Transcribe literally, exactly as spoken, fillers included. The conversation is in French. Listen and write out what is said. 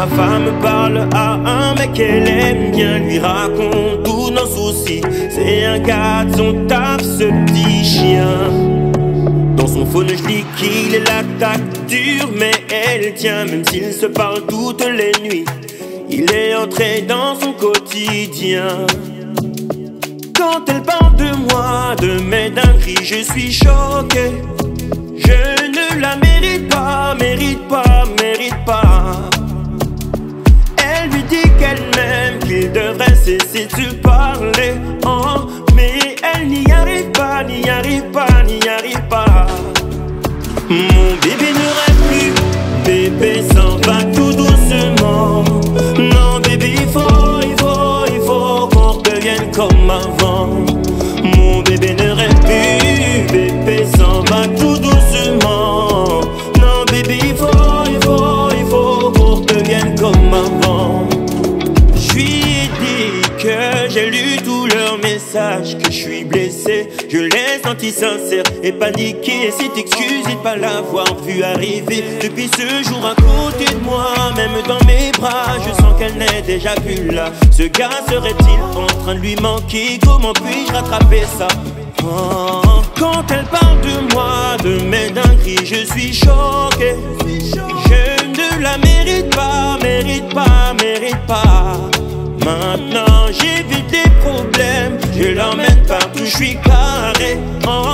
Ma femme parle à un mec qu'elle aime bien, lui raconte tous nos soucis. C'est un gars de son taf, ce petit chien. Dans son phone je lis qu'il est l'attaque dure, mais elle tient. Même s'ils se parlent toutes les nuits, il est entré dans son quotidien. Quand elle parle de moi, de mes dingueries, je suis choqué. Je ne la mérite pas, mérite pas, mérite pas. Elle lui dit qu'elle m'aime, qu'il devrait cesser de se parler. Oh, mais elle n'y arrive pas, n'y arrive pas, n'y arrive pas. Mon bébé ne rêve plus, bébé s'en va tout doucement. Non bébé, il faut, il faut, il faut qu'on redevienne comme avant. Mon bébé ne rêve plus, bébé s'en va tout doucement. Non bébé, il faut, il faut, il faut qu'on redevienne comme avant. Je lui ai dit que j'ai lu tous leurs messages, que je suis blessé, je l'ai senti sincère et paniqué. Et si t'excuses de pas l'avoir vu arriver depuis ce jour à côté de moi, même dans mes bras, je sens qu'elle n'est déjà plus là. Ce gars serait-il en train de lui manquer? Comment puis-je rattraper ça? Oh, quand elle parle de moi, de mes dingueries, je suis choqué. Je ne la mérite pas, mérite pas, mérite pas. Maintenant j'évite les problèmes, je l'emmène partout, je suis carré. Oh,